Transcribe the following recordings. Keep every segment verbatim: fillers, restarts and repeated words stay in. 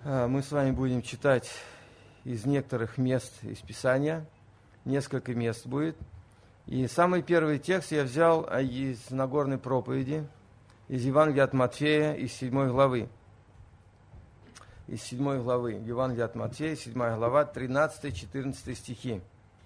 Мы с вами будем читать из некоторых мест из Писания. Несколько мест будет. И самый первый текст я взял из Нагорной проповеди, из Евангелия от Матфея, из седьмой главы. Из седьмой главы. Евангелие от Матфея, седьмая глава, тринадцатый-четырнадцатый стихи.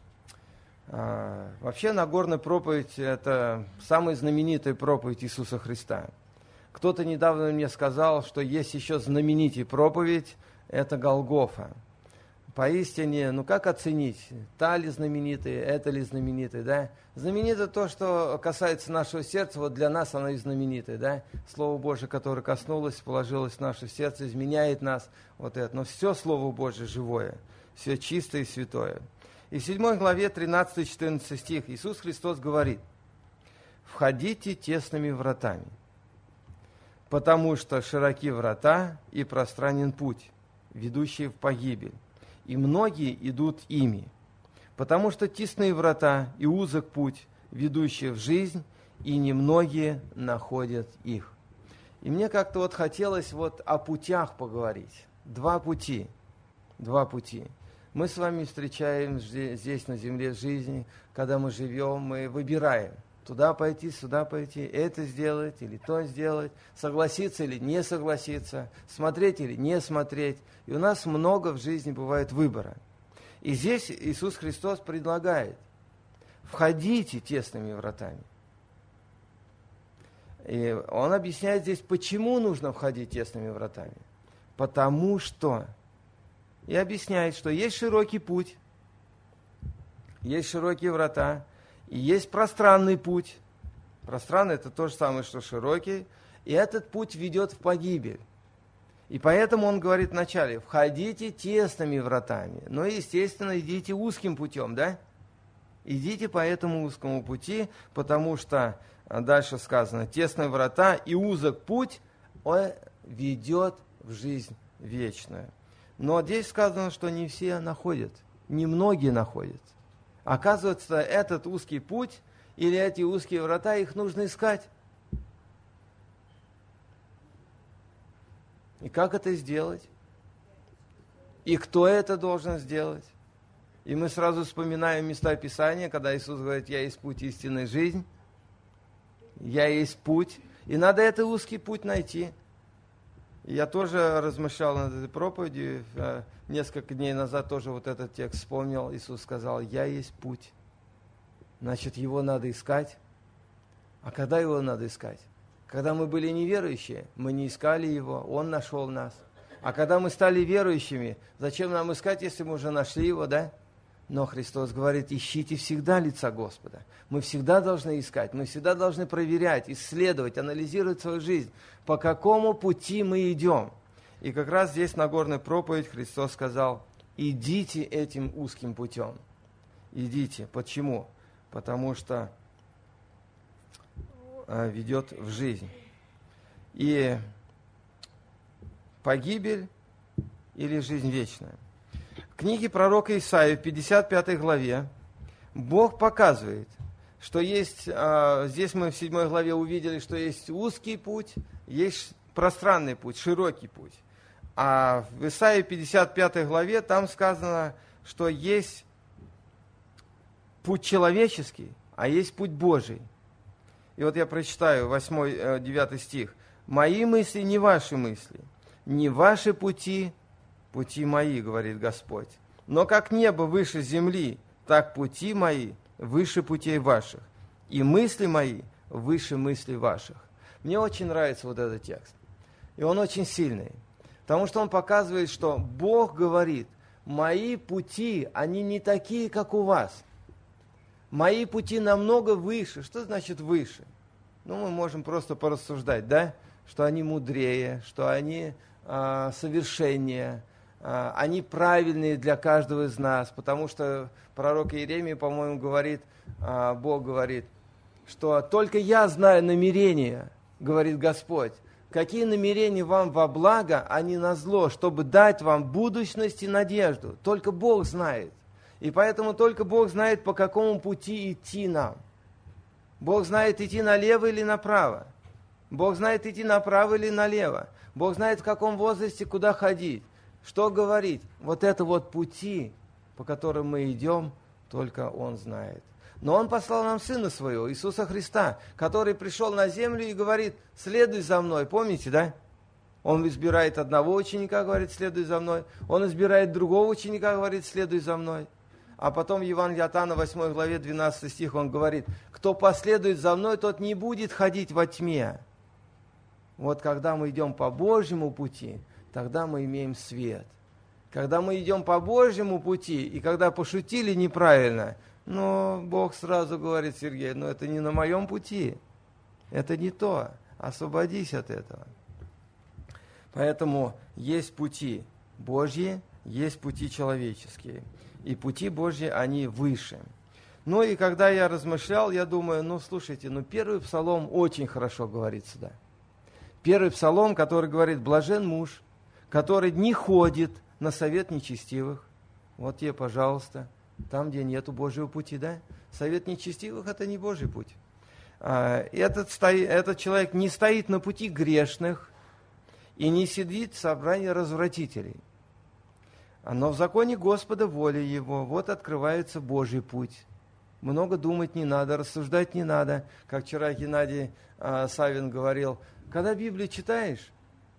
А, вообще Нагорная проповедь – это самая знаменитая проповедь Иисуса Христа. Кто-то недавно мне сказал, что есть еще знаменитая проповедь – это Голгофа. Поистине, ну как оценить, та ли знаменитая, это ли знаменитая, да? Знаменито то, что касается нашего сердца, вот для нас оно и знаменитое, да? Слово Божие, которое коснулось, положилось в наше сердце, изменяет нас, вот это. Но все Слово Божие живое, все чистое и святое. И в седьмой главе, тринадцатый-четырнадцатый стих, Иисус Христос говорит: «Входите тесными вратами, потому что широки врата и пространен путь, ведущий в погибель, и многие идут ими, потому что тесные врата и узок путь, ведущий в жизнь, и немногие находят их». И мне как-то вот хотелось вот о путях поговорить. Два пути, два пути. Мы с вами встречаем здесь, на земле жизни, когда мы живем, мы выбираем. Туда пойти, сюда пойти, это сделать или то сделать, согласиться или не согласиться, смотреть или не смотреть. И у нас много в жизни бывает выбора. И здесь Иисус Христос предлагает: входите тесными вратами. И Он объясняет здесь, почему нужно входить тесными вратами. Потому что, и объясняет, что есть широкий путь, есть широкие врата, и есть пространный путь. Пространный – это то же самое, что широкий. И этот путь ведет в погибель. И поэтому он говорит вначале: входите тесными вратами. Но, естественно, идите узким путем, да? Идите по этому узкому пути, потому что дальше сказано: тесные врата и узок путь ведет в жизнь вечную. Но здесь сказано, что не все находят, немногие находят. Оказывается, этот узкий путь или эти узкие врата, их нужно искать. И как это сделать? И кто это должен сделать? И мы сразу вспоминаем места Писания, когда Иисус говорит: «Я есть путь, истинная жизнь». Я есть путь. И надо этот узкий путь найти. Я тоже размышлял над этой проповедью. Несколько дней назад тоже вот этот текст вспомнил. Иисус сказал: «Я есть путь». Значит, его надо искать. А когда его надо искать? Когда мы были неверующие, мы не искали его, он нашел нас. А когда мы стали верующими, зачем нам искать, если мы уже нашли его, да? Но Христос говорит: ищите всегда лица Господа. Мы всегда должны искать, мы всегда должны проверять, исследовать, анализировать свою жизнь, по какому пути мы идем. И как раз здесь на Нагорной проповедь Христос сказал: идите этим узким путем. Идите. Почему? Потому что э, ведет в жизнь. И погибель или жизнь вечная. В книге пророка Исаии в пятьдесят пятой главе Бог показывает, что есть, э, здесь мы в седьмой главе увидели, что есть узкий путь, есть пространный путь, широкий путь. А в Исаии пятьдесят пятой главе там сказано, что есть путь человеческий, а есть путь Божий. И вот я прочитаю восьмой, девятый стих. «Мои мысли не ваши мысли, не ваши пути, пути мои, говорит Господь. Но как небо выше земли, так пути мои выше путей ваших, и мысли мои выше мыслей ваших». Мне очень нравится вот этот текст. И он очень сильный. Потому что он показывает, что Бог говорит: мои пути, они не такие, как у вас. Мои пути намного выше. Что значит выше? Ну, мы можем просто порассуждать, да? Что они мудрее, что они э, совершеннее, э, они правильные для каждого из нас. Потому что пророк Иеремия, по-моему, говорит, э, Бог говорит, что только я знаю намерения, говорит Господь. Какие намерения вам во благо, а не на зло, чтобы дать вам будущность и надежду. Только Бог знает. И поэтому только Бог знает, по какому пути идти нам. Бог знает, идти налево или направо. Бог знает, идти направо или налево. Бог знает, в каком возрасте куда ходить. что говорить? Вот это вот пути, по которым мы идем, только Он знает. Но Он послал нам Сына Своего, Иисуса Христа, который пришел на землю и говорит: следуй за мной. Помните, да? Он избирает одного ученика, говорит: следуй за мной. Он избирает другого ученика, говорит: следуй за мной. А потом в Евангелии от Иоанна, восьмой главе, двенадцатый стих, он говорит: кто последует за мной, тот не будет ходить во тьме. Вот когда мы идем по Божьему пути, тогда мы имеем свет. Когда мы идем по Божьему пути, и когда пошутили неправильно, но Бог сразу говорит: Сергей, ну это не на моем пути, это не то, освободись от этого. Поэтому есть пути Божьи, есть пути человеческие. И пути Божьи, они выше. Ну и когда я размышлял, я думаю, ну слушайте, ну первый псалом очень хорошо говорит сюда. Первый псалом, который говорит: блажен муж, который не ходит на совет нечестивых. Вот тебе, пожалуйста, там, где нету Божьего пути, да? Совет нечестивых – это не Божий путь. Этот, стоит, этот человек не стоит на пути грешных и не сидит в собрании развратителей. Но в законе Господа воля Его, вот открывается Божий путь. Много думать не надо, рассуждать не надо. Как вчера Геннадий э, Савин говорил, когда Библию читаешь,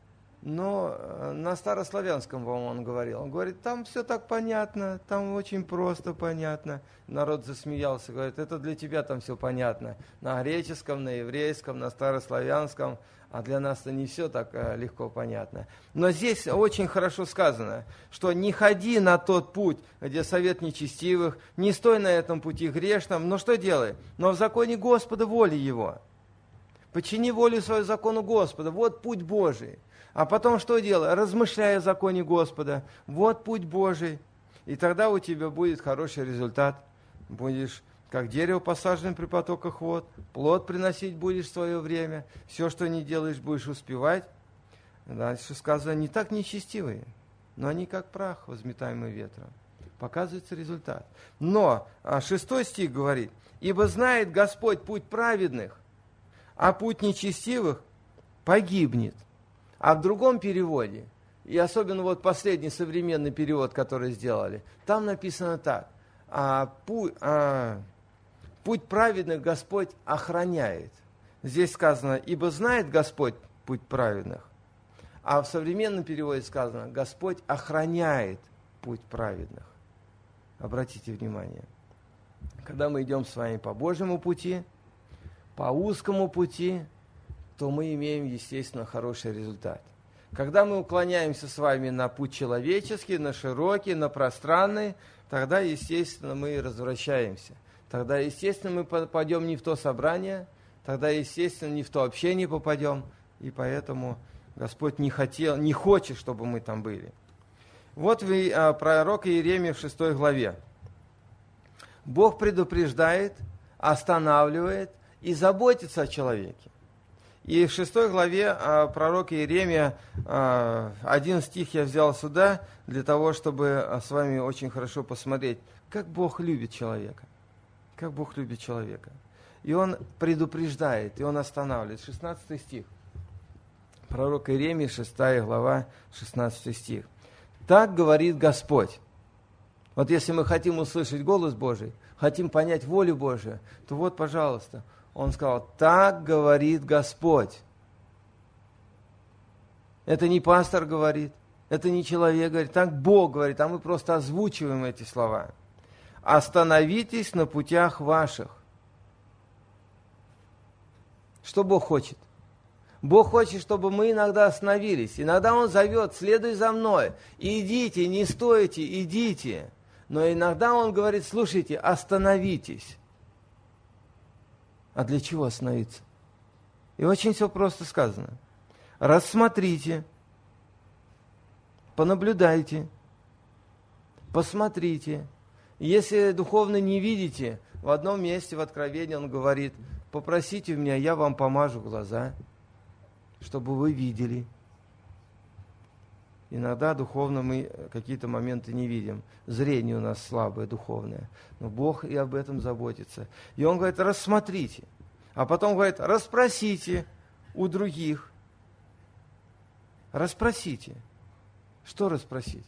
но на старославянском, по-моему, он говорил. Он говорит, там все так понятно, там очень просто понятно. Народ засмеялся, говорит, это для тебя там все понятно. На греческом, на еврейском, на старославянском, а для нас-то не все так легко понятно. Но здесь очень хорошо сказано, что не ходи на тот путь, где совет нечестивых, не стой на этом пути грешном, но что делай? Но в законе Господа воля Его. Почини волю свою закону Господа, вот путь Божий. А потом что делай? Размышляй о законе Господа. Вот путь Божий. И тогда у тебя будет хороший результат. Будешь как дерево, посаженное при потоках вод. Плод приносить будешь в свое время. Все, что не делаешь, будешь успевать. Дальше сказано, не так нечестивые, но они как прах, возметаемый ветром. Показывается результат. Но шестой стих говорит, ибо знает Господь путь праведных, а путь нечестивых погибнет. А в другом переводе, и особенно вот последний современный перевод, который сделали, там написано так. А, путь, а, путь праведных Господь охраняет. Здесь сказано, ибо знает Господь путь праведных. А в современном переводе сказано, Господь охраняет путь праведных. Обратите внимание. Когда мы идем с вами по Божьему пути, по узкому пути, то мы имеем, естественно, хороший результат. Когда мы уклоняемся с вами на путь человеческий, на широкий, на пространный, тогда, естественно, мы развращаемся. Тогда, естественно, мы попадем не в то собрание, тогда, естественно, не в то общение попадем, и поэтому Господь не хотел, не хочет, чтобы мы там были. Вот вы, а, пророк Иеремия в шестой главе. Бог предупреждает, останавливает и заботится о человеке. И в шестой главе а, пророк Иеремия, а, один стих я взял сюда, для того, чтобы а, с вами очень хорошо посмотреть, как Бог любит человека. Как Бог любит человека. И Он предупреждает, и Он останавливает. шестнадцатый стих. Пророк Иеремия, шестая глава, шестнадцатый стих. Так говорит Господь. Вот если мы хотим услышать голос Божий, хотим понять волю Божию, то вот, пожалуйста, Он сказал, так говорит Господь. Это не пастор говорит, это не человек говорит, так Бог говорит, а мы просто озвучиваем эти слова. Остановитесь на путях ваших. Что Бог хочет? Бог хочет, чтобы мы иногда остановились. Иногда Он зовет, следуй за мной. Идите, не стойте, идите. Но иногда Он говорит, слушайте, остановитесь. А для чего остановиться? И очень все просто сказано. Рассмотрите, понаблюдайте, посмотрите. Если духовно не видите, в одном месте в Откровении Он говорит, попросите у меня, я вам помажу глаза, чтобы вы видели. Иногда духовно мы какие-то моменты не видим. Зрение у нас слабое, духовное. Но Бог и об этом заботится. И Он говорит, рассмотрите. А потом говорит, расспросите у других. Расспросите. Что расспросить?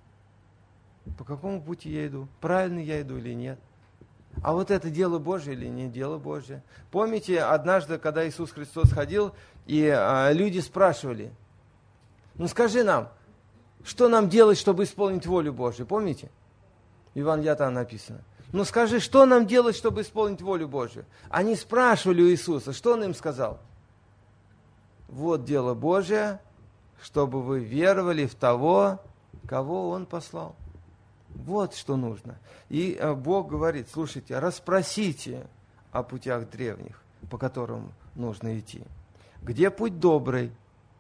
По какому пути я иду? Правильно я иду или нет? А вот это дело Божье или не дело Божье? Помните, однажды, когда Иисус Христос ходил, и а, люди спрашивали, ну скажи нам, что нам делать, чтобы исполнить волю Божью? Помните? В Евангелии там написано. Ну скажи, что нам делать, чтобы исполнить волю Божью? Они спрашивали у Иисуса, что он им сказал? Вот дело Божье, чтобы вы веровали в того, кого Он послал. Вот что нужно. И Бог говорит, слушайте, расспросите о путях древних, по которым нужно идти. Где путь добрый?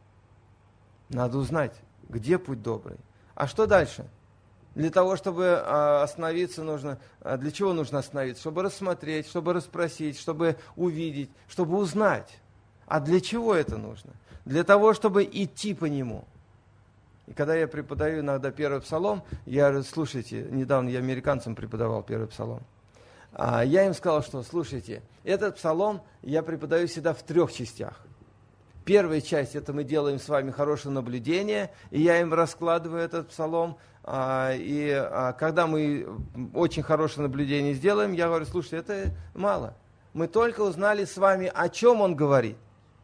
Надо узнать, где путь добрый. А что дальше? Для того, чтобы остановиться, нужно... Для чего нужно остановиться? Чтобы рассмотреть, чтобы расспросить, чтобы увидеть, чтобы узнать. А для чего это нужно? Для того, чтобы идти по нему. И когда я преподаю иногда первый псалом, я говорю, слушайте, недавно я американцам преподавал первый псалом. А я им сказал, что, слушайте, этот псалом я преподаю всегда в трех частях. Первая часть, это мы делаем с вами хорошее наблюдение, и я им раскладываю этот псалом. А, и а, когда мы очень хорошее наблюдение сделаем, я говорю, слушайте, это мало. Мы только узнали с вами, о чем он говорит.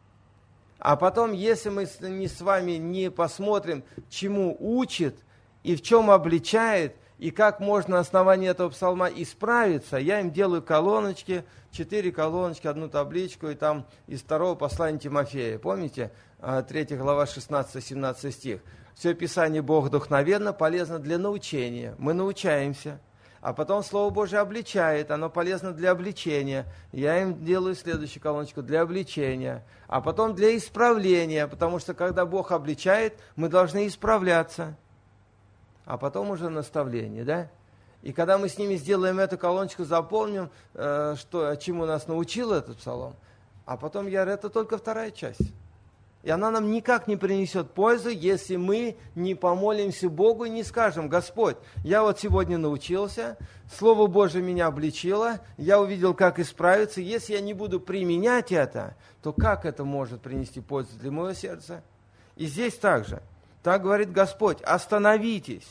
А потом, если мы не с вами не посмотрим, чему учит, и в чем обличает, и как можно на основании этого псалма исправиться, я им делаю колоночки, четыре колоночки, одну табличку, и там из второго послания Тимофея. Помните? третья глава, шестнадцатый-семнадцатый стих. Все Писание Бог вдохновенно, полезно для научения. Мы научаемся. А потом Слово Божие обличает, оно полезно для обличения. Я им делаю следующую колоночку для обличения. А потом для исправления, потому что когда Бог обличает, мы должны исправляться. А потом уже наставление, да? И когда мы с ними сделаем эту колоночку, заполним, э, что, чему нас научил этот псалом, а потом я говорю, это только вторая часть. И она нам никак не принесет пользы, если мы не помолимся Богу и не скажем, Господь, я вот сегодня научился, Слово Божие меня обличило, я увидел, как исправиться. Если я не буду применять это, то как это может принести пользу для моего сердца? И здесь также. Так говорит Господь, остановитесь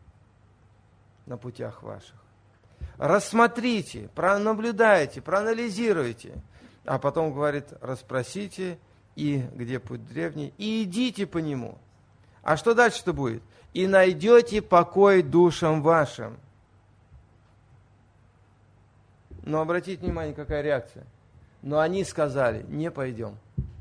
на путях ваших. Рассмотрите, пронаблюдайте, проанализируйте. А потом говорит, расспросите, и где путь древний, и идите по нему. А что дальше-то будет? И найдете покой душам вашим. Но обратите внимание, какая реакция. Но они сказали, не пойдем.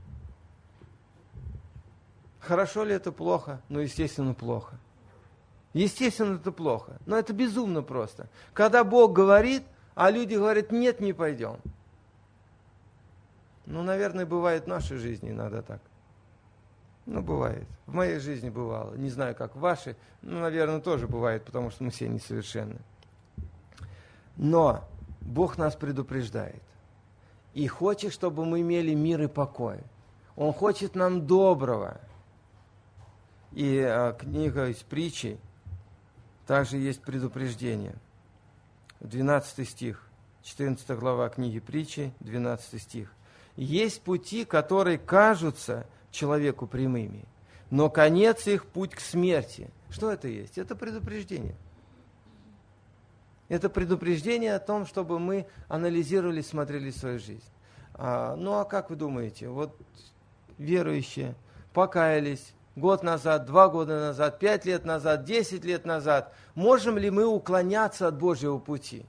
Хорошо ли это плохо? Ну, естественно, плохо. Естественно, это плохо. Но это безумно просто. Когда Бог говорит, а люди говорят, нет, не пойдем. Ну, наверное, бывает в нашей жизни иногда так. Ну, бывает. В моей жизни бывало. Не знаю, как в вашей. Ну, наверное, тоже бывает, потому что мы все несовершенны. Но Бог нас предупреждает. И хочет, чтобы мы имели мир и покой. Он хочет нам доброго. И а, книга из притчи также есть предупреждение. двенадцатый стих. четырнадцатая глава книги притчи, двенадцатый стих. Есть пути, которые кажутся человеку прямыми, но конец их путь к смерти. Что это есть? Это предупреждение. Это предупреждение о том, чтобы мы анализировали, смотрели свою жизнь. А, ну а как вы думаете, вот верующие покаялись год назад, два года назад, пять лет назад, десять лет назад, можем ли мы уклоняться от Божьего пути?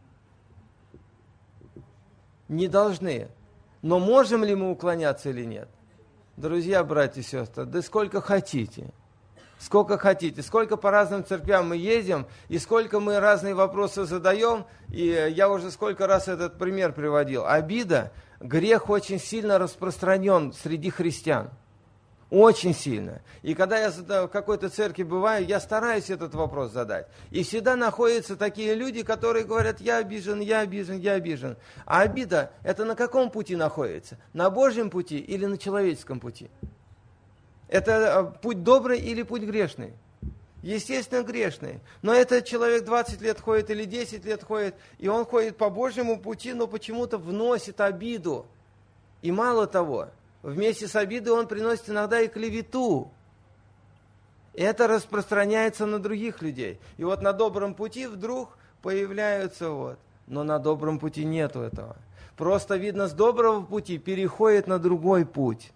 Не должны. Но можем ли мы уклоняться или нет? Друзья, братья и сестры, да сколько хотите. Сколько хотите. Сколько по разным церквям мы ездим, и сколько мы разные вопросы задаем. И я уже сколько раз этот пример приводил. Обида, грех очень сильно распространен среди христиан. Очень сильно. И когда я в какой-то церкви бываю, я стараюсь этот вопрос задать. И всегда находятся такие люди, которые говорят, я обижен, я обижен, я обижен. А обида, это на каком пути находится? На Божьем пути или на человеческом пути? Это путь добрый или путь грешный? Естественно, грешный. Но этот человек двадцать лет ходит или десять лет ходит, и он ходит по Божьему пути, но почему-то вносит обиду. И мало того, вместе с обидой он приносит иногда и клевету. это распространяется на других людей. И вот на добром пути вдруг появляются вот. Но на добром пути нету этого. Просто, видно, с доброго пути переходит на другой путь.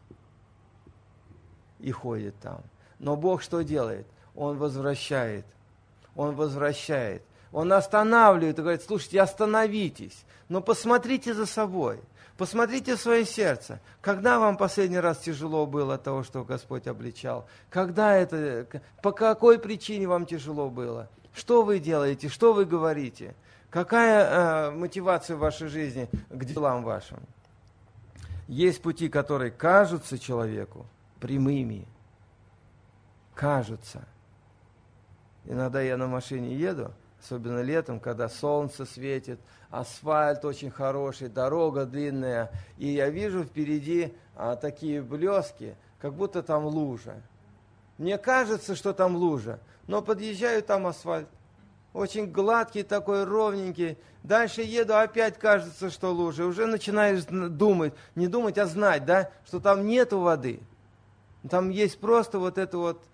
И ходит там. Но Бог что делает? Он возвращает. Он возвращает. Он останавливает и говорит: слушайте, остановитесь. Но посмотрите за собой. Посмотрите в свое сердце. Когда вам последний раз тяжело было от того, что Господь обличал? Когда это, по какой причине вам тяжело было? Что вы делаете? Что вы говорите? Какая э, мотивация в вашей жизни к делам вашим? Есть пути, которые кажутся человеку прямыми. Кажутся. Иногда я на машине еду, особенно летом, когда солнце светит, асфальт очень хороший, дорога длинная, и я вижу впереди а, такие блески, как будто там лужа. Мне кажется, что там лужа, но подъезжаю, там асфальт. Очень гладкий такой, ровненький. Дальше еду, опять кажется, что лужа. Уже начинаешь думать, не думать, а знать, да, что там нету воды. Там есть просто вот это вот.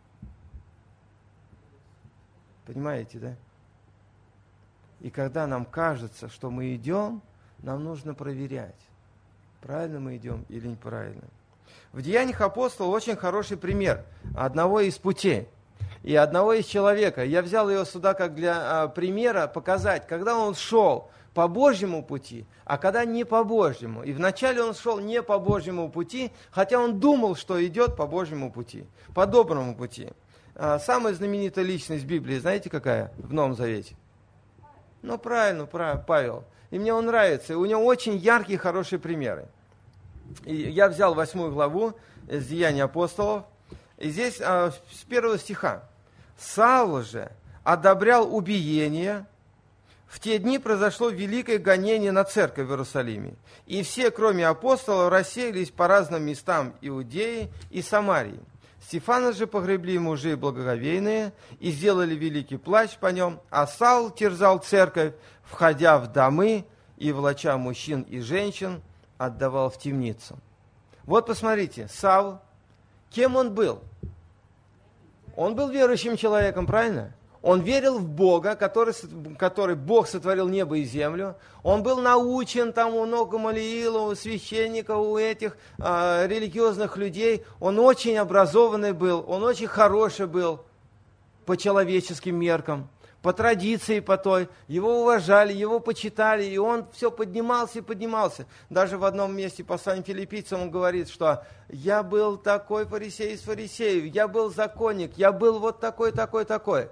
Понимаете, да? И когда нам кажется, что мы идем, нам нужно проверять, правильно мы идем или неправильно. В Деяниях апостолов очень хороший пример одного из путей и одного из человека. Я взял его сюда как для а, примера показать, когда он шел по Божьему пути, а когда не по Божьему. И вначале он шел не по Божьему пути, хотя он думал, что идет по Божьему пути, по доброму пути. А, самая знаменитая личность Библии, знаете какая в Новом Завете? Ну, правильно, правильно, Павел. И мне он нравится. И у него очень яркие, хорошие примеры. И я взял восьмую главу из Деяний апостолов. И здесь а, с первого стиха. «Савл же одобрял убиение. В те дни произошло великое гонение на церковь в Иерусалиме. И все, кроме апостолов, рассеялись по разным местам Иудеи и Самарии. Стефана же погребли мужи благоговейные и сделали великий плач по нем, а Савл терзал церковь, входя в домы и, влача мужчин и женщин, отдавал в темницу». Вот посмотрите, Савл, кем он был? Он был верующим человеком, правильно? Он верил в Бога, который, который Бог сотворил небо и землю. Он был научен там у ног Гамалиила, у священников, у этих э, религиозных людей. Он очень образованный был, он очень хороший был по человеческим меркам, по традиции по той. Его уважали, его почитали, и он все поднимался и поднимался. Даже в одном месте послания филиппийцам он говорит, что «я был такой фарисей из фарисеев, я был законник, я был вот такой, такой, такой».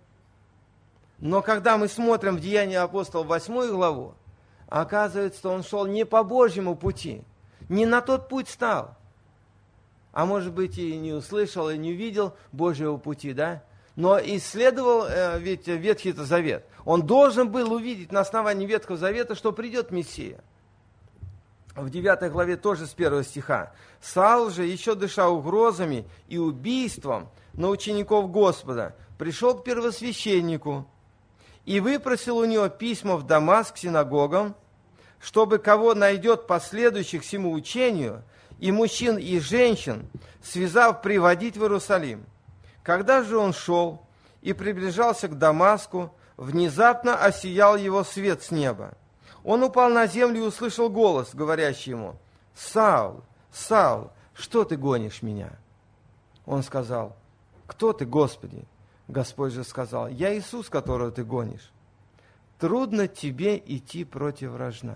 Но когда мы смотрим в Деяния апостолов восьмую главу, оказывается, что он шел не по Божьему пути, не на тот путь стал. А может быть, и не услышал, и не увидел Божьего пути, да? Но исследовал э, ведь Ветхий Завет. Он должен был увидеть на основании Ветхого Завета, что придет Мессия. В девятой главе тоже с первого стиха. «Савл же, еще дыша угрозами и убийством на учеников Господа, пришел к первосвященнику и выпросил у него письма в Дамаск к синагогам, чтобы кого найдет последующих всему учению, и мужчин, и женщин, связав, приводить в Иерусалим. Когда же он шел и приближался к Дамаску, внезапно осиял его свет с неба. Он упал на землю и услышал голос, говорящий ему: «Савл, Савл, что ты гонишь меня?» Он сказал: «Кто ты, Господи?» Господь же сказал: «Я Иисус, которого ты гонишь. Трудно тебе идти против рожна».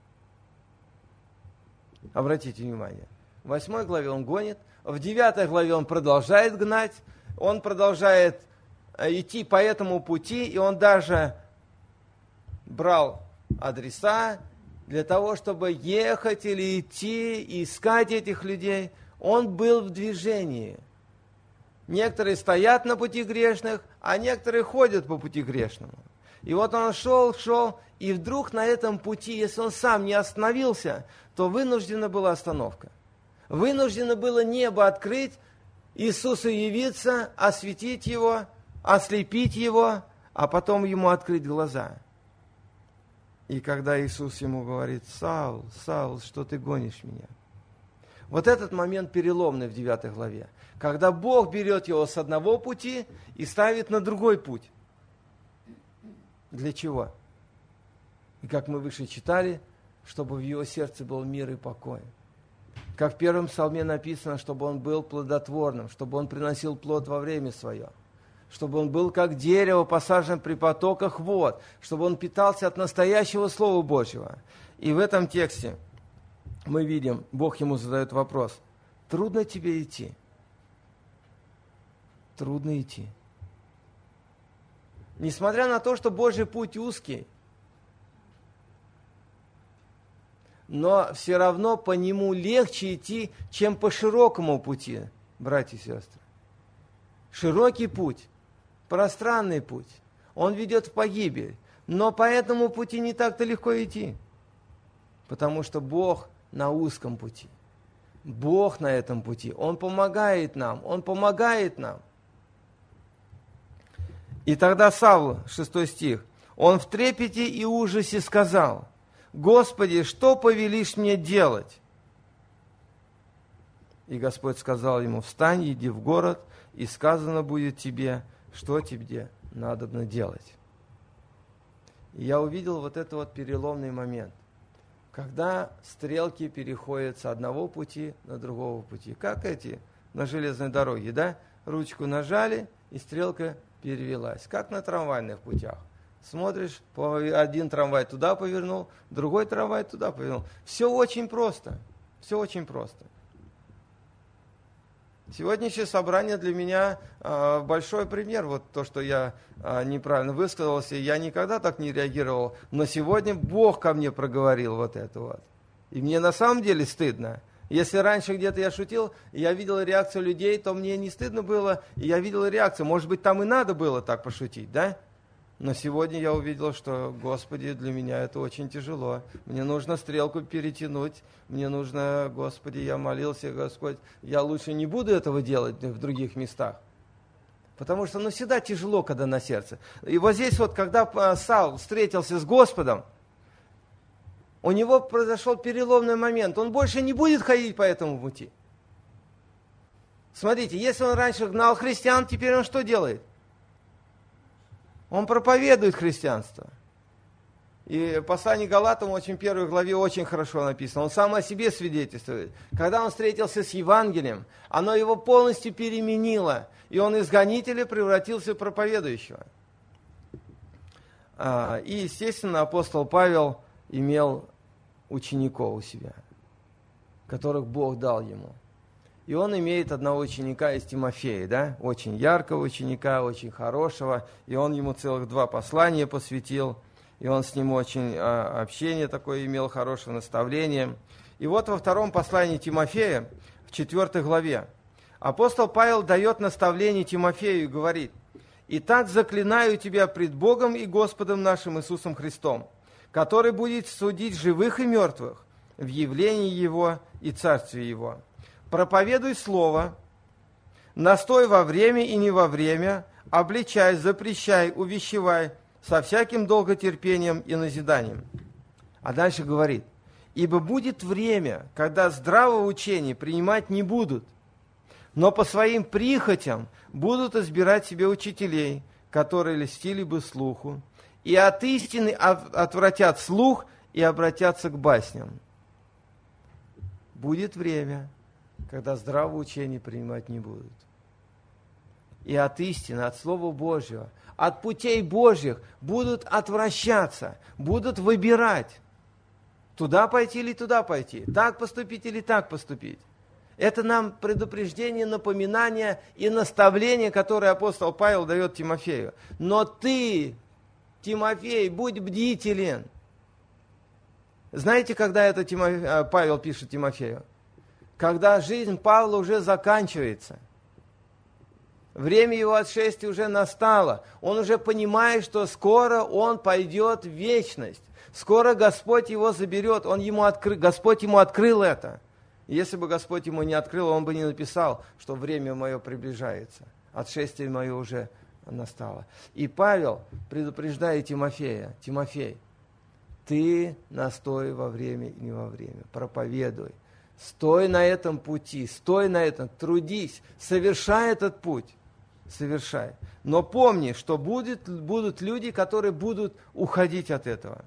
Обратите внимание, в восьмой главе он гонит, в девятой главе он продолжает гнать, он продолжает идти по этому пути, и он даже брал адреса для того, чтобы ехать или идти, и искать этих людей. Он был в движении. Некоторые стоят на пути грешных, а некоторые ходят по пути грешному. И вот он шел, шел, и вдруг на этом пути, если он сам не остановился, то вынуждена была остановка. Вынуждено было небо открыть, Иисусу явиться, осветить его, ослепить его, а потом ему открыть глаза. И когда Иисус ему говорит: «Савл, Савл, что ты гонишь меня?» Вот этот момент переломный в девятой главе. Когда Бог берет его с одного пути и ставит на другой путь. Для чего? И как мы выше читали, чтобы в его сердце был мир и покой. Как в первом псалме написано, чтобы он был плодотворным, чтобы он приносил плод во время свое, чтобы он был как дерево, посаженное при потоках вод, чтобы он питался от настоящего Слова Божьего. И в этом тексте мы видим, Бог ему задает вопрос: трудно тебе идти? Трудно идти. Несмотря на то, что Божий путь узкий, но все равно по нему легче идти, чем по широкому пути, братья и сестры. Широкий путь, пространный путь, он ведет в погибель, но по этому пути не так-то легко идти, потому что Бог на узком пути. Бог на этом пути, Он помогает нам, Он помогает нам. И тогда Савл, шестой стих, он в трепете и ужасе сказал: «Господи, что повелишь мне делать?» И Господь сказал ему: «Встань, иди в город, и сказано будет тебе, что тебе надобно делать». И я увидел вот этот вот переломный момент, когда стрелки переходят с одного пути на другого пути. Как эти на железной дороге, да? Ручку нажали, и стрелка перевелась. Как на трамвайных путях. Смотришь, один трамвай туда повернул, другой трамвай туда повернул. Все очень просто. Все очень просто. Сегодняшнее собрание для меня э, большой пример. Вот то, что я э, неправильно высказался, я никогда так не реагировал. Но сегодня Бог ко мне проговорил вот это вот. И мне на самом деле стыдно. Если раньше где-то я шутил, и я видел реакцию людей, то мне не стыдно было, и я видел реакцию. Может быть, там и надо было так пошутить, да? Но сегодня я увидел, что, Господи, для меня это очень тяжело. Мне нужно стрелку перетянуть, мне нужно, Господи, я молился, Господь, я лучше не буду этого делать в других местах. Потому что, ну, всегда тяжело, когда на сердце. И вот здесь вот, когда Савл встретился с Господом, у него произошел переломный момент. Он больше не будет ходить по этому пути. Смотрите, если он раньше гнал христиан, теперь он что делает? Он проповедует христианство. И послание Галатам, очень первой главе, очень хорошо написано. Он сам о себе свидетельствует. Когда он встретился с Евангелием, оно его полностью переменило. И он из гонителя превратился в проповедующего. И, естественно, апостол Павел имел учеников у себя, которых Бог дал ему. И он имеет одного ученика из Тимофея, да? Очень яркого ученика, очень хорошего. И он ему целых два послания посвятил. И он с ним очень а, общение такое имел, хорошее наставление. И вот во втором послании Тимофея, в четвертой главе, апостол Павел дает наставление Тимофею и говорит: «Итак, заклинаю тебя пред Богом и Господом нашим Иисусом Христом, который будет судить живых и мертвых в явлении Его и Царстве Его. Проповедуй Слово, настой во время и не во время, обличай, запрещай, увещевай со всяким долготерпением и назиданием». А дальше говорит: «Ибо будет время, когда здравого учения принимать не будут, но по своим прихотям будут избирать себе учителей, которые льстили бы слуху, и от истины отвратят слух и обратятся к басням». Будет время, когда здравого учения принимать не будут. И от истины, от Слова Божьего, от путей Божьих будут отвращаться, будут выбирать, туда пойти или туда пойти, так поступить или так поступить. Это нам предупреждение, напоминание и наставление, которое апостол Павел дает Тимофею. Но ты, Тимофей, будь бдителен. Знаете, когда это Тимофей, Павел пишет Тимофею? Когда жизнь Павла уже заканчивается. Время его отшествия уже настало. Он уже понимает, что скоро он пойдет в вечность. Скоро Господь его заберет. Он ему откры... Господь ему открыл это. Если бы Господь ему не открыл, он бы не написал, что время мое приближается. Отшествие мое уже настало. И Павел предупреждает Тимофея: «Тимофей, ты настой во время и не во время, проповедуй, Стой на этом пути, стой на этом, трудись, совершай этот путь, совершай. Но помни, что будет, будут люди, которые будут уходить от этого.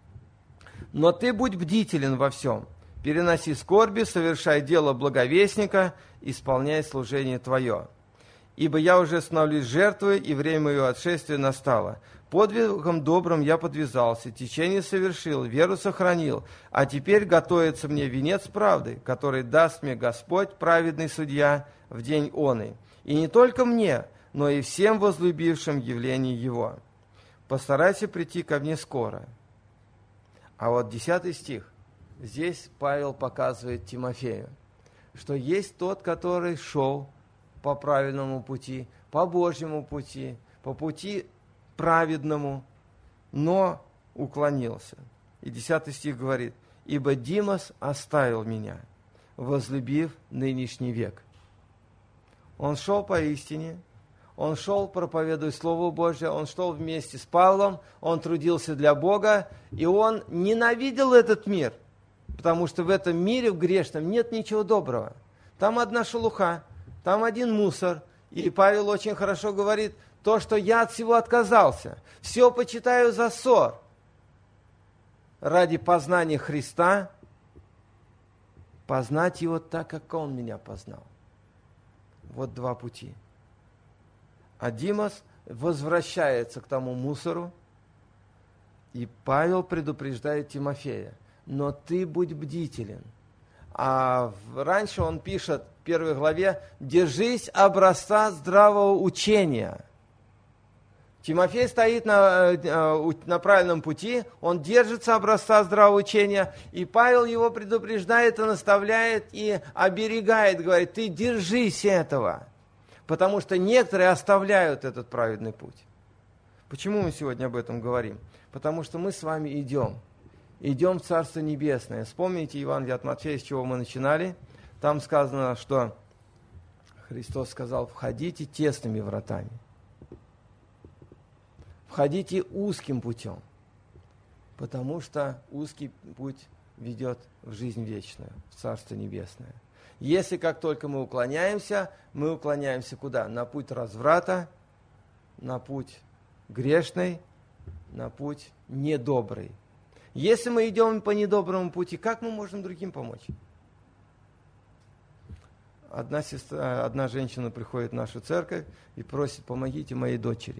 Но ты будь бдителен во всем, переноси скорби, совершай дело благовестника, исполняй служение твое. Ибо я уже становлюсь жертвой, и время моего отшествия настало. Подвигом добрым я подвязался, течение совершил, веру сохранил, а теперь готовится мне венец правды, который даст мне Господь, праведный судья, в день оный. И не только мне, но и всем возлюбившим явление Его. Постарайся прийти ко мне скоро. А вот десятый стих. Здесь Павел показывает Тимофею, что есть тот, который шел по правильному пути, по Божьему пути, по пути праведному, но уклонился. И десятый стих говорит: «Ибо Димас оставил меня, возлюбив нынешний век». Он шел поистине, он шел, проповедуя Слово Божье, он шел вместе с Павлом, он трудился для Бога, и он ненавидел этот мир, потому что в этом мире, в грешном, нет ничего доброго. Там одна шелуха, там один мусор. И Павел очень хорошо говорит: то, что я от всего отказался, все почитаю за ссор ради познания Христа, познать Его так, как Он меня познал. Вот два пути. А Димас возвращается к тому мусору, и Павел предупреждает Тимофея: но ты будь бдителен. А раньше он пишет в первой главе: держись образца здравого учения. Тимофей стоит на, на правильном пути, он держится образца здравого учения, и Павел его предупреждает и наставляет, и оберегает, говорит: ты держись этого, потому что некоторые оставляют этот праведный путь. Почему мы сегодня об этом говорим? Потому что мы с вами идем, идем в Царство Небесное. Вспомните Евангелие от Матфея, с чего мы начинали. Там сказано, что Христос сказал: входите тесными вратами. Входите узким путем, потому что узкий путь ведет в жизнь вечную, в Царство Небесное. Если как только мы уклоняемся, мы уклоняемся куда? На путь разврата, на путь грешный, на путь недобрый. Если мы идем по недоброму пути, как мы можем другим помочь? Одна, сестра, одна женщина приходит в нашу церковь и просит: помогите моей дочери.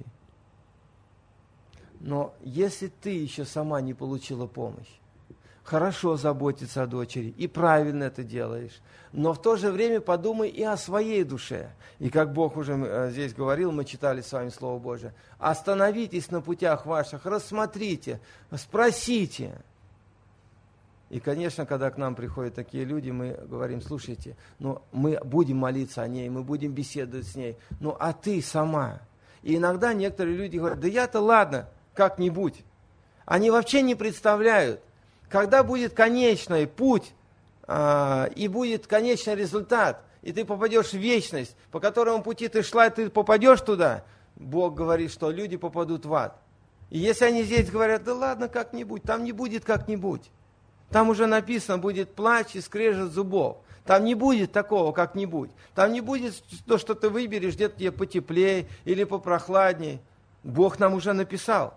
Но если ты еще сама не получила помощь, хорошо заботиться о дочери, и правильно это делаешь, но в то же время подумай и о своей душе. И как Бог уже здесь говорил, мы читали с вами Слово Божие: остановитесь на путях ваших, рассмотрите, спросите. И, конечно, когда к нам приходят такие люди, мы говорим: слушайте, ну, мы будем молиться о ней, мы будем беседовать с ней, ну, а ты сама? И иногда некоторые люди говорят: да я-то ладно, как-нибудь. Они вообще не представляют, когда будет конечный путь э, и будет конечный результат, и ты попадешь в вечность, по которому пути ты шла, и ты попадешь туда. Бог говорит, что люди попадут в ад. И если они здесь говорят: да ладно, как-нибудь, там не будет как-нибудь. Там уже написано: будет плач и скрежет зубов. Там не будет такого как-нибудь. Там не будет то, что ты выберешь, где-то тебе потеплее или попрохладнее. Бог нам уже написал,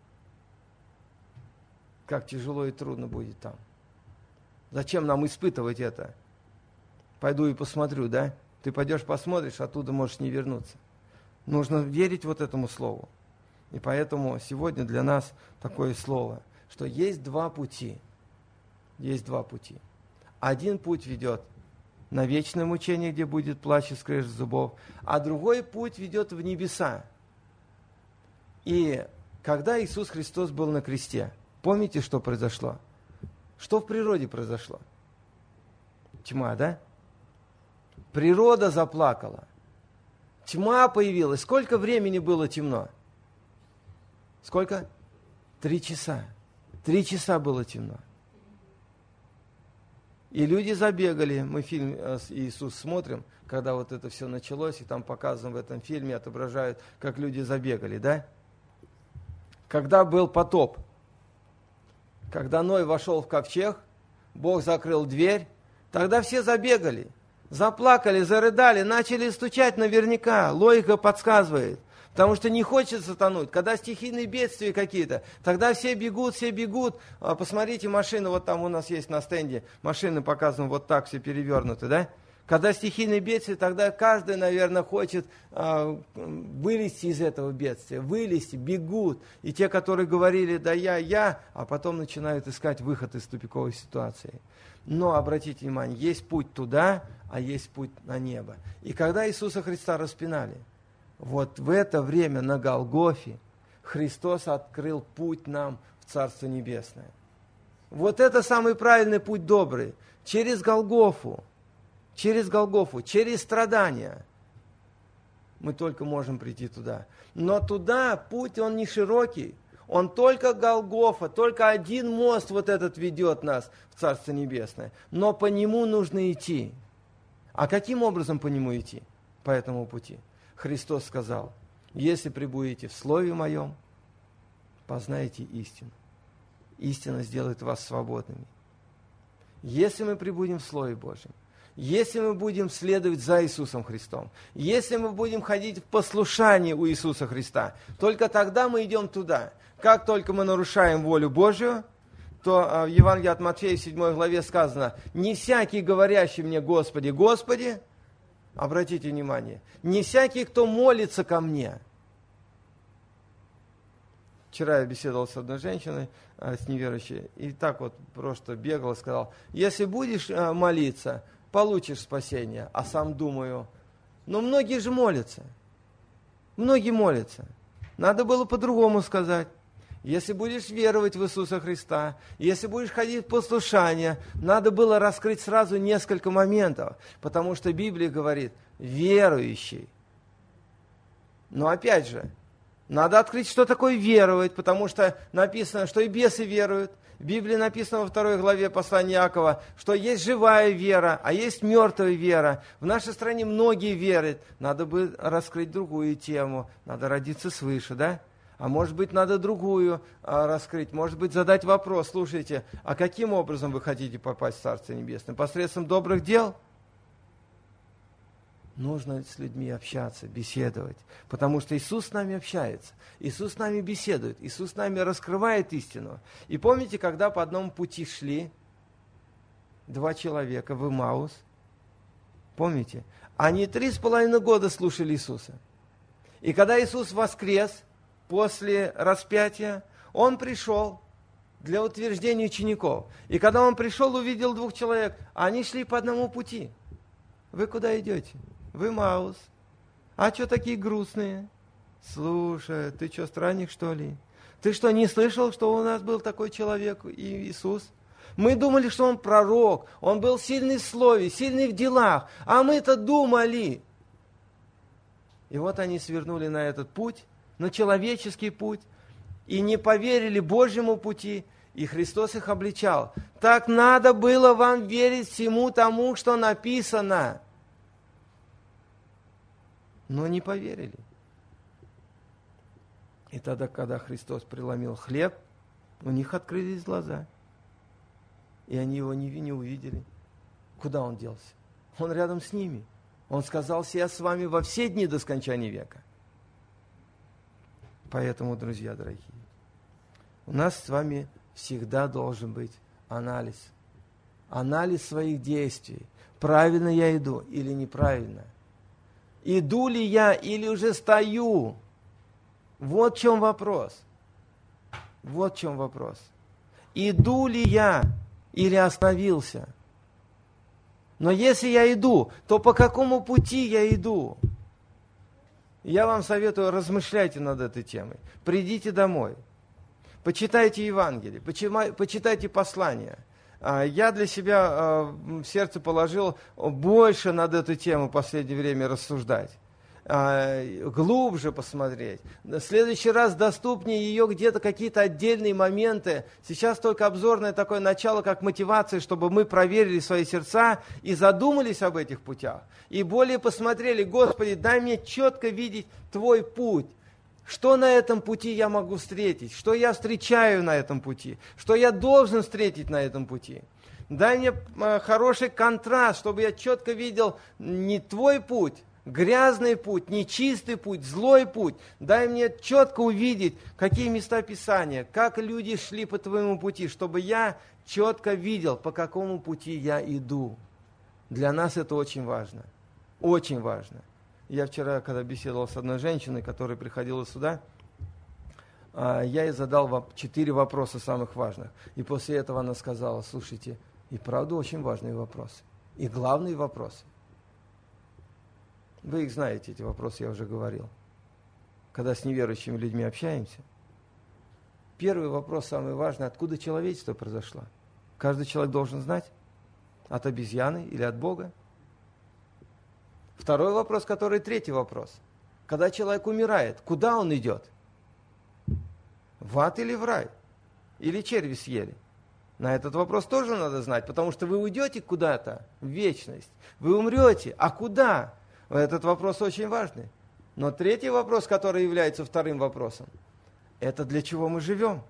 как тяжело и трудно будет там. Зачем нам испытывать это? Пойду и посмотрю, да? Ты пойдешь посмотришь, оттуда можешь не вернуться. Нужно верить вот этому слову. И поэтому сегодня для нас такое слово, что есть два пути. Есть два пути. Один путь ведет на вечное мучение, где будет плач и скрежет зубов, а другой путь ведет в небеса. И когда Иисус Христос был на кресте, помните, что произошло? Что в природе произошло? Тьма, да? Природа заплакала. Тьма появилась. Сколько времени было темно? Сколько? Три часа. Три часа было темно. И люди забегали. Мы фильм «Иисус» смотрим, когда вот это все началось, и там показано в этом фильме, отображают, как люди забегали, да? Когда был потоп, когда Ной вошел в ковчег, Бог закрыл дверь, Тогда все забегали, заплакали, зарыдали, начали стучать наверняка. Логика подсказывает. Потому что не хочется тонуть. Когда стихийные бедствия какие-то, тогда все бегут, все бегут. А, посмотрите, машины, вот там у нас есть на стенде, машины показаны вот так, все перевернуты, да? Когда стихийные бедствия, тогда каждый, наверное, хочет а, вылезти из этого бедствия, вылезти, бегут. И те, которые говорили, да я, я, а потом начинают искать выход из тупиковой ситуации. Но, обратите внимание, есть путь туда, а есть путь на небо. И когда Иисуса Христа распинали, вот в это время на Голгофе Христос открыл путь нам в Царство Небесное. Вот это самый правильный путь добрый. Через Голгофу, через Голгофу, через страдания мы только можем прийти туда. Но туда путь, он не широкий. Он только Голгофа, только один мост вот этот ведет нас в Царство Небесное. Но по нему нужно идти. А каким образом по нему идти? По этому пути. Христос сказал, если пребудете в Слове Моем, познаете истину. Истина сделает вас свободными. Если мы пребудем в Слове Божьем, если мы будем следовать за Иисусом Христом, если мы будем ходить в послушании у Иисуса Христа, только тогда мы идем туда. Как только мы нарушаем волю Божью, то в Евангелии от Матфея, в седьмой главе сказано, «Не всякий, говорящий мне, Господи, Господи», обратите внимание, «не всякий, кто молится ко мне». Вчера я беседовал с одной женщиной, с неверующей, и так вот просто бегал и сказал, если будешь молиться, получишь спасение. А сам думаю, но многие же молятся. Многие молятся. Надо было по-другому сказать. Если будешь веровать в Иисуса Христа, если будешь ходить в послушание, надо было раскрыть сразу несколько моментов, потому что Библия говорит «верующий». Но опять же, надо открыть, что такое веровать, потому что написано, что и бесы веруют. В Библии написано во второй главе послания Иакова, что есть живая вера, а есть мертвая вера. В нашей стране многие верят. Надо бы раскрыть другую тему. Надо родиться свыше, да? А может быть, надо другую а, раскрыть. Может быть, задать вопрос. Слушайте, а каким образом вы хотите попасть в Царство Небесное? Посредством добрых дел? Нужно с людьми общаться, беседовать. Потому что Иисус с нами общается. Иисус с нами беседует. Иисус с нами раскрывает истину. И помните, когда по одному пути шли два человека в Имаус? Помните? Они три с половиной года слушали Иисуса. И когда Иисус воскрес после распятия, Он пришел для утверждения учеников. И когда Он пришел, увидел двух человек. Они шли по одному пути. Вы куда идете? В Имаус. А что такие грустные? Слушай, ты что, странник, что ли? Ты что, не слышал, что у нас был такой человек, Иисус? Мы думали, что он пророк, он был сильный в слове, сильный в делах, а мы-то думали. И вот они свернули на этот путь, на человеческий путь, и не поверили Божьему пути, и Христос их обличал. Так надо было вам верить всему тому, что написано. Но не поверили. И тогда, когда Христос преломил хлеб, у них открылись глаза. И они его не, не увидели. Куда он делся? Он рядом с ними. Он сказал, я с вами во все дни до скончания века. Поэтому, друзья дорогие, у нас с вами всегда должен быть анализ. Анализ своих действий. Правильно я иду или неправильно? Иду ли я или уже стою? Вот в чем вопрос. Вот в чем вопрос. Иду ли я или остановился? Но если я иду, то по какому пути я иду? Я вам советую, размышляйте над этой темой. Придите домой. Почитайте Евангелие, почитайте послания. Я для себя в сердце положил больше над эту тему в последнее время рассуждать. Глубже посмотреть. В следующий раз доступнее ее где-то какие-то отдельные моменты. Сейчас только обзорное такое начало, как мотивация, чтобы мы проверили свои сердца и задумались об этих путях. И более посмотрели, Господи, дай мне четко видеть Твой путь. Что на этом пути я могу встретить? Что я встречаю на этом пути? Что я должен встретить на этом пути? Дай мне хороший контраст, чтобы я четко видел не твой путь, грязный путь, нечистый путь, злой путь. Дай мне четко увидеть, какие места Писания, как люди шли по твоему пути, чтобы я четко видел, по какому пути я иду. Для нас это очень важно. Очень важно. Я вчера, когда беседовал с одной женщиной, которая приходила сюда, я ей задал четыре вопроса самых важных. И после этого она сказала: слушайте, и правда очень важные вопросы. И главные вопросы. Вы их знаете, эти вопросы, я уже говорил. Когда с неверующими людьми общаемся, первый вопрос, самый важный: откуда человечество произошло? Каждый человек должен знать, от обезьяны или от Бога. Второй вопрос, который третий вопрос. Когда человек умирает, куда он идет? В ад или в рай? Или черви съели? На этот вопрос тоже надо знать, потому что вы уйдете куда-то в вечность. Вы умрете, а куда? Этот вопрос очень важный. Но третий вопрос, который является вторым вопросом, это для чего мы живем?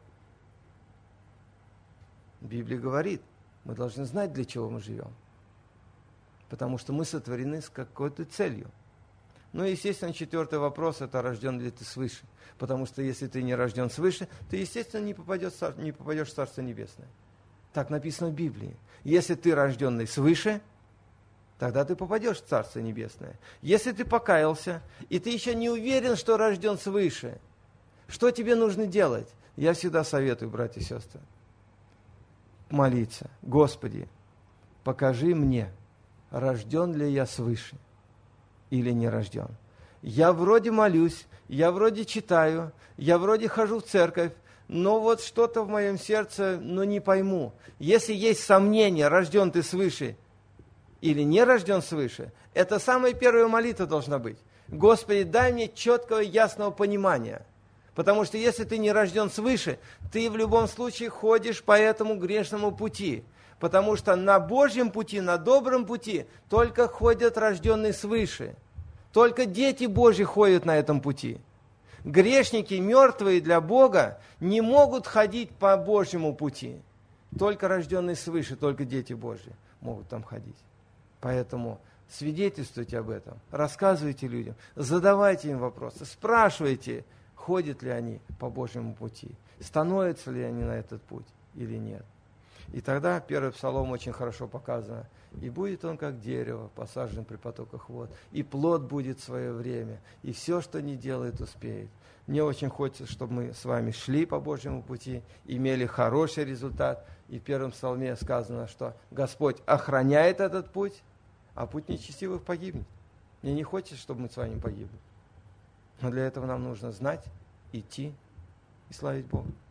Библия говорит, мы должны знать, для чего мы живем. Потому что мы сотворены с какой-то целью. Ну и, естественно, четвертый вопрос, это рожден ли ты свыше. Потому что если ты не рожден свыше, ты, естественно, не попадешь, не попадешь в Царство Небесное. Так написано в Библии. Если ты рожденный свыше, тогда ты попадешь в Царство Небесное. Если ты покаялся, и ты еще не уверен, что рожден свыше, что тебе нужно делать? Я всегда советую, братья и сестры, молиться: Господи, покажи мне, рожден ли я свыше или не рожден. Я вроде молюсь, я вроде читаю, я вроде хожу в церковь, но вот что-то в моем сердце, ну, не пойму. Если есть сомнение, рожден ты свыше или не рожден свыше, это самая первая молитва должна быть. Господи, дай мне четкого, ясного понимания. Потому что если ты не рожден свыше, ты в любом случае ходишь по этому грешному пути. Потому что на Божьем пути, на добром пути только ходят рожденные свыше. Только дети Божьи ходят на этом пути. Грешники, мертвые для Бога, не могут ходить по Божьему пути. Только рожденные свыше, только дети Божьи могут там ходить. Поэтому свидетельствуйте об этом, рассказывайте людям, задавайте им вопросы, спрашивайте, ходят ли они по Божьему пути, становятся ли они на этот путь или нет. И тогда первый псалом очень хорошо показано. И будет он как дерево, посаженное при потоках вод, и плод будет в свое время, и все, что не делает, успеет. Мне очень хочется, чтобы мы с вами шли по Божьему пути, имели хороший результат. И в первом псалме сказано, что Господь охраняет этот путь, а путь нечестивых погибнет. Мне не хочется, чтобы мы с вами погибли. Но для этого нам нужно знать, идти и славить Бога.